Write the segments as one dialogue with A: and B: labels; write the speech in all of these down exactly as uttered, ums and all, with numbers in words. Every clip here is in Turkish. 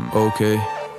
A: Okay.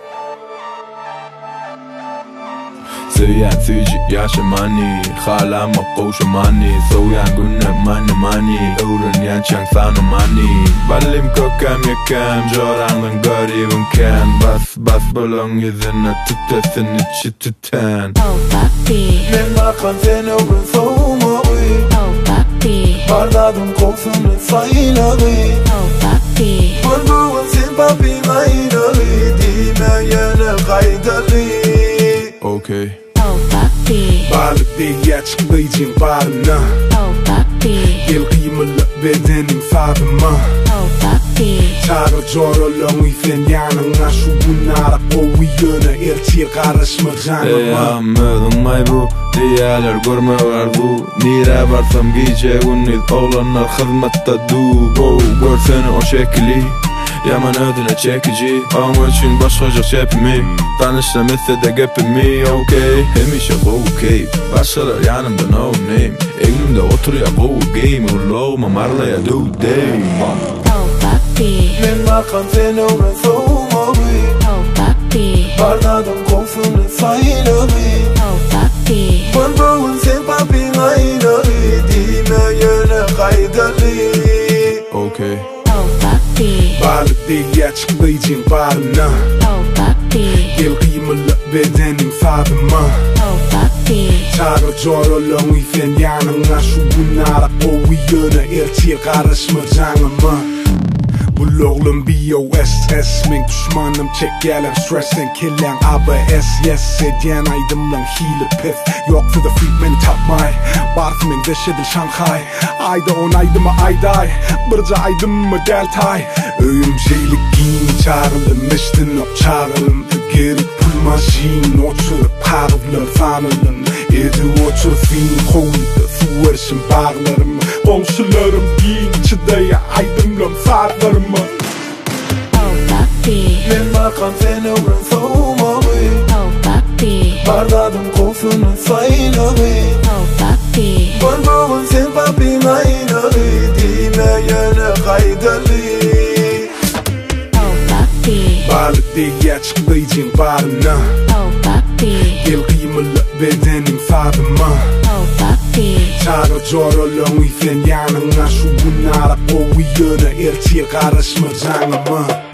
A: Söyen süjü yaşamani Halama koşamani Soyan günne mani mani Öğren yançang sana mani Balim kökem yekem Jorandan garibim ken Bas bas balon yüzüne tütesin içi tüten
B: Oh papi
C: Men bakan sen öğren soğuma
B: Oh papi
C: Bardadım koksunu sayına
B: Oh papi
C: Bulduğun sen papi gayna Dimeyene kaydalı
A: Okay.
B: Oh papi
D: Balık diye çıklayacağım barına
B: Oh papi
D: Gel kıymalı bedenim fadıma
B: Oh papi
D: Çağır jorolong isen yanına Şu bunlara kovu yöne elçiye karışma canıma
A: Eyamedin may bu Diyalar görme vardu Nire varsam giyecek ünlüz Oğlanlar hizmette du Go görsene o şekli Yaman ödüne çekici Ama için başkacak çepimi Tanışlam etse de gepimi Okay Hemişe okay Başkalar yanımda no name Elimde oturuyor go game Uloğuma marlaya do day
B: Oh papi
C: Men bakan sen öğren soğuma
B: Oh papi
C: Bardadım koksunu sayına
B: Oh papi
C: Bulduğun sen papi gayna Dimeyene kaydalı
A: Okay.
B: Oh papi
D: Balık diye çıklayacağım barına
B: Oh papi
D: Gel kıymalı bedenim fadıma
B: Oh papi
D: Çağır jorolong isen yanına Şu bunlara kovu yöne elçiye karışma canıma Buloğlum B O S S Min düşmanım çekelim stressen killen Aber S yes Ediyen aydımlan hile pif Yok for the freak meni tapmay Barf min deşedil Shanghai Ayda on aydıma ayday Bırca aydıma deltay Öğüm şeylik giyin çağrılım Miştin op çağrılım Geri pul maşin Oturup parvlım fanılım Edi otur fin Kovulda su erşim bağlarım Komşularım giyin çıdaya aydımlan farlarım
B: Oh papi
C: Men bakan sen öğren soğuma
B: Oh papi
C: Bardadım koksunu sayına
B: Oh papi
C: Bulduğun sen papi gayna Dimeyene kaydalı
B: Oh papi
D: Balık diye çıklayacağım barına
B: Oh papi
D: Gel kıymalı bedenim fadıma
B: Oh papi
D: Çağır jorolong isen yanına Şu bunlara kovu yöne elçiye karışma canıma